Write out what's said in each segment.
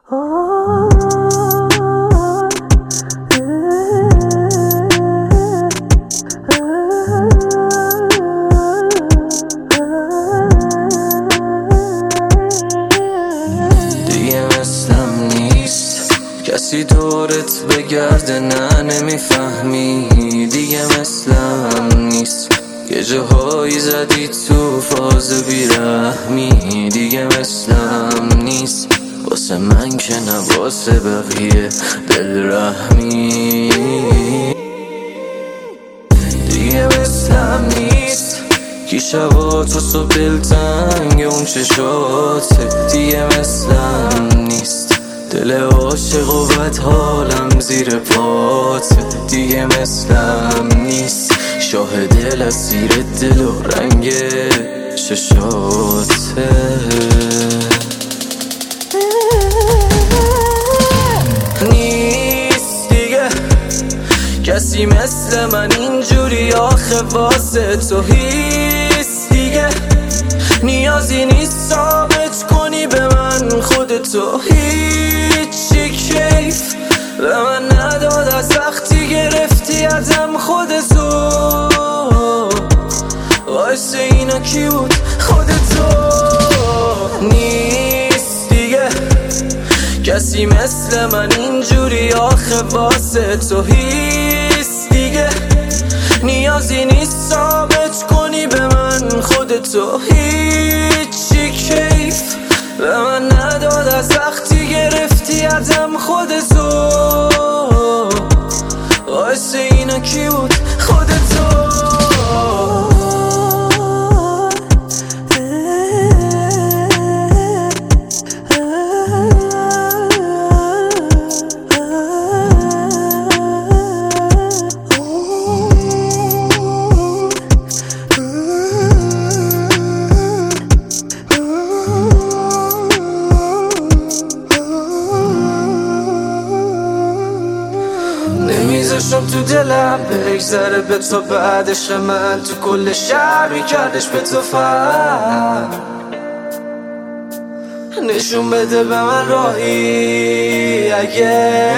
دیگه مثلم نیست کسی دورت بگرده، نه نمیفهمی. دیگه مثلم نیست یه جاهایی زدی تو فاز بیرحمی. دیگه مثلم نیست واسه من که نه واسه بقیه دل رحمی. دیگه مثلم نیست کی شبا تو صبح دلتنگ اون چشاته. دیگه مثلم نیست دل عاشق و بد حالم زیر پاته. دیگه مثلم نیست شاه دل اسیر دل و رنگ چشاته. نیست دیگه کسی مثل من اینجوری، آخه واسه تو هیست دیگه. نیازی نیست ثابت کنی به من خودتو، هیچی کیف به من نداد از وقتی گرفتی ازم خودتو. واسه اینا کی بود خودتو. نیست دیگه کسی مثل من اینجوری، آخه واسه تو هیست دیگه. نیازی نیست ثابت کنی به من خودتو، هیچی کیف به من نداد از وقتی گرفتی ازم خودتو. واسه اینا کی بود خودتو. نمیذاشم تو دلم بگذره به تو بعدش، من تو کل شهر میکردش به تو فهم. نشون بده به من راهی اگه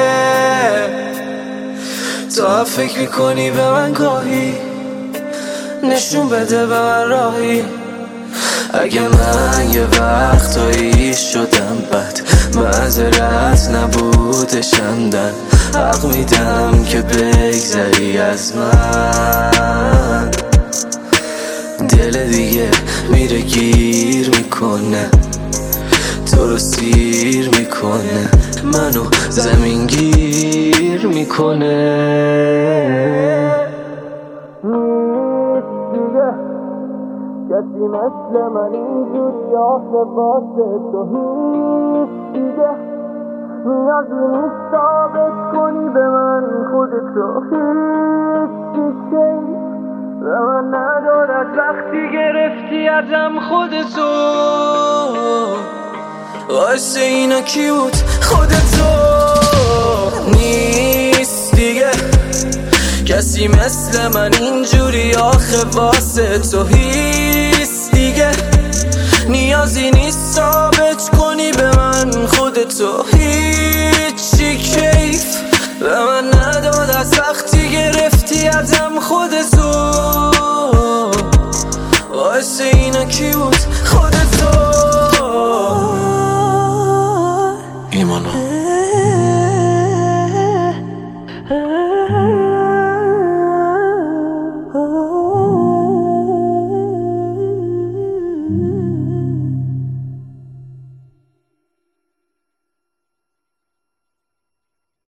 تو فکر میکنی به من گاهی. نشون بده به من راهی اگه من یه وقتایی شدم بد، معذرت نبوده شندن. حق میدم که بگذری از من. دل دیگه میره گیر میکنه، تو رو سیر میکنه، منو زمین گیر میکنه. کسی مثل من اینجوری، آخه واسه تو هیست دیگه. نیازی نیست ثابت کنی به من خودتو، هیچی کیف به من نداد از وقتی گرفتی ازم خودتو. واسه اینا کی بود خودتو. نیست دیگه کسی مثل من اینجوری، آخه واسه تو هیست دیگه. نیازی نیست ثابت کنی به من خودتو.